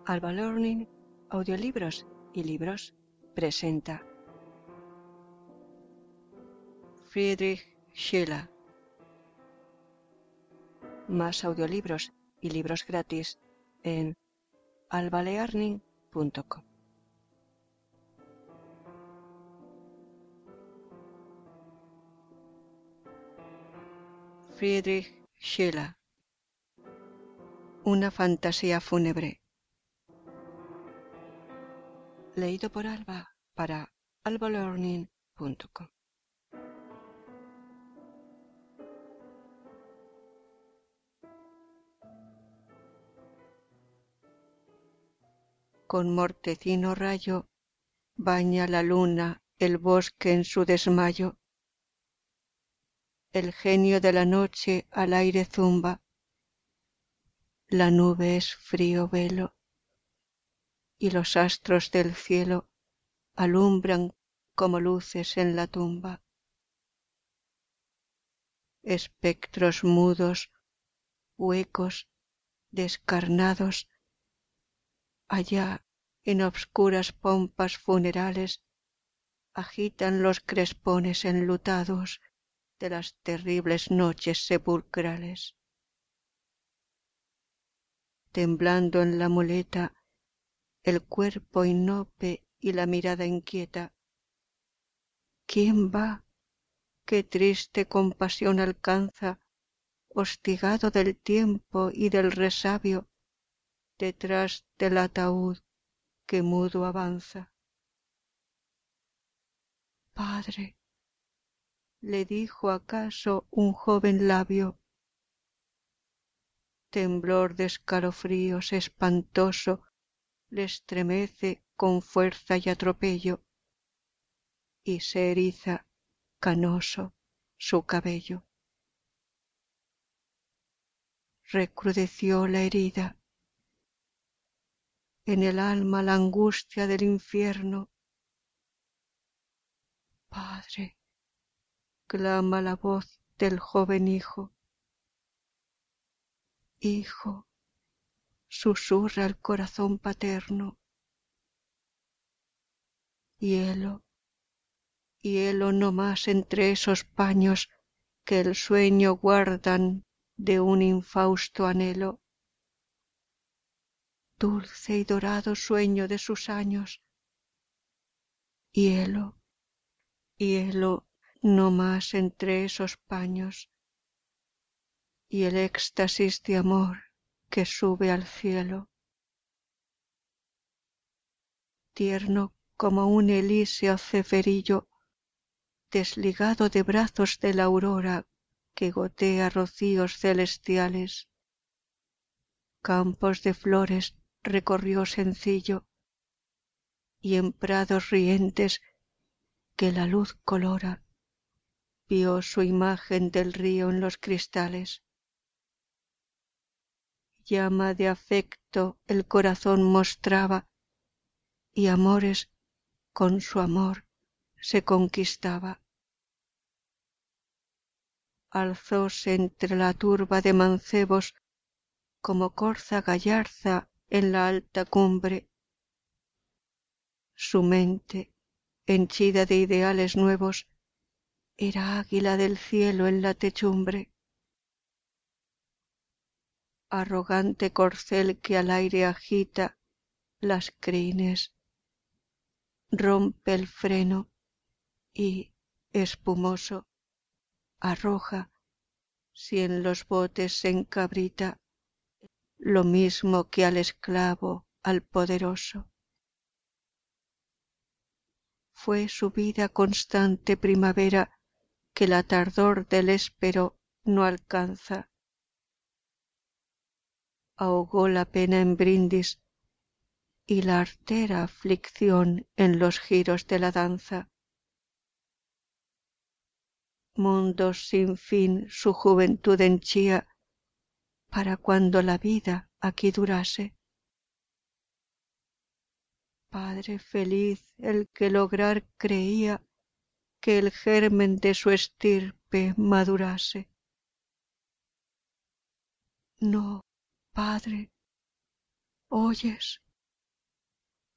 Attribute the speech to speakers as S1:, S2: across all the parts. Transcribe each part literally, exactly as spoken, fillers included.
S1: Alba Learning, audiolibros y libros, presenta Friedrich Schiller. Más audiolibros y libros gratis en alba learning punto com. Friedrich Schiller. Una fantasía fúnebre. Leído por Alba para alba learning punto com. Con mortecino rayo baña la luna el bosque en su desmayo. El genio de la noche al aire zumba, la nube es frío velo, y los astros del cielo alumbran como luces en la tumba. Espectros mudos, huecos, descarnados, allá en obscuras pompas funerales agitan los crespones enlutados de las terribles noches sepulcrales. Temblando en la muleta, el cuerpo inope y la mirada inquieta. ¿Quién va? ¿Qué triste compasión alcanza, hostigado del tiempo y del resabio, detrás del ataúd que mudo avanza? Padre, ¿le dijo acaso un joven labio? Temblor de escalofríos espantoso le estremece con fuerza y atropello, y se eriza canoso su cabello. Recrudeció la herida, en el alma la angustia del infierno. Padre, clama la voz del joven hijo. Hijo, susurra el corazón paterno. Hielo, hielo no más entre esos paños que el sueño guardan de un infausto anhelo. Dulce y dorado sueño de sus años. Hielo, hielo no más entre esos paños, y el éxtasis de amor que sube al cielo. Tierno como un elíseo ceferillo, desligado de brazos de la aurora que gotea rocíos celestiales. Campos de flores recorrió sencillo, y en prados rientes que la luz colora, vio su imagen del río en los cristales. Llama de afecto el corazón mostraba, y amores con su amor se conquistaba. Alzóse entre la turba de mancebos como corza gallarda en la alta cumbre. Su mente, henchida de ideales nuevos, era águila del cielo en la techumbre. Arrogante corcel que al aire agita las crines, rompe el freno y, espumoso, arroja, si en los botes se encabrita, lo mismo que al esclavo al poderoso. Fue su vida constante primavera que la tardor del éspero no alcanza. Ahogó la pena en brindis y la artera aflicción en los giros de la danza. Mundos sin fin su juventud henchía para cuando la vida aquí durase. Padre feliz el que lograr creía que el germen de su estirpe madurase. No, Padre, ¿oyes?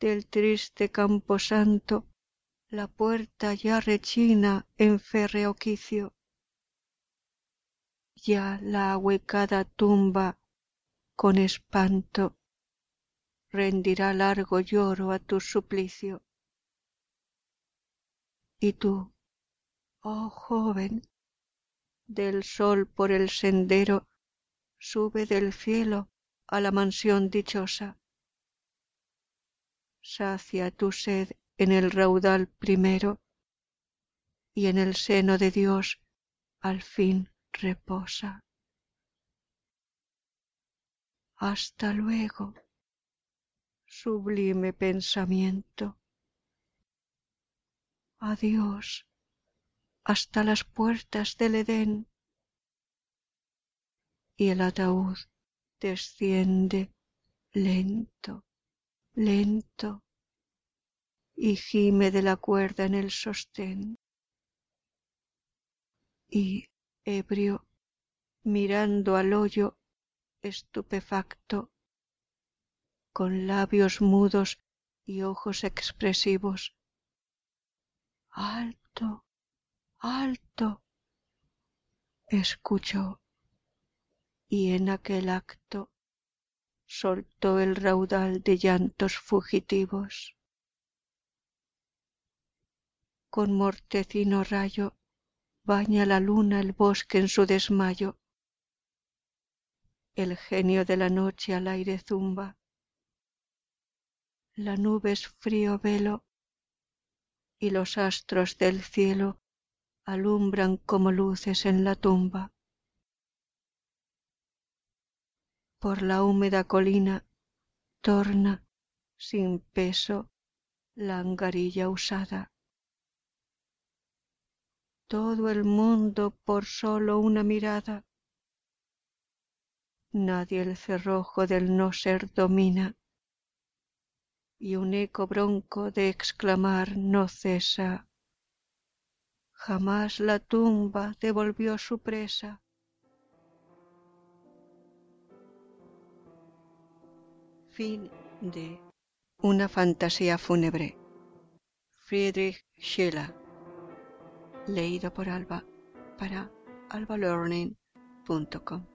S1: del triste camposanto, la puerta ya rechina en férreo quicio. Ya la ahuecada tumba, con espanto, rendirá largo lloro a tu suplicio. Y tú, oh joven, del sol por el sendero, sube del cielo a la mansión dichosa. Sacia tu sed en el raudal primero, y en el seno de Dios al fin reposa. Hasta luego, sublime pensamiento. Adiós, hasta las puertas del Edén. Y el ataúd desciende lento, lento, y gime de la cuerda en el sostén. Y, ebrio, mirando al hoyo estupefacto, con labios mudos y ojos expresivos, alto, alto, escuchó, y en aquel acto soltó el raudal de llantos fugitivos. Con mortecino rayo baña la luna el bosque en su desmayo. El genio de la noche al aire zumba. La nube es frío velo, y los astros del cielo alumbran como luces en la tumba. Por la húmeda colina torna sin peso la angarilla usada. Todo el mundo por solo una mirada. Nadie el cerrojo del no ser domina, y un eco bronco de exclamar no cesa. Jamás la tumba devolvió su presa. Fin de Una fantasía fúnebre. Friedrich Schiller. Leído por Alba para alba learning punto com.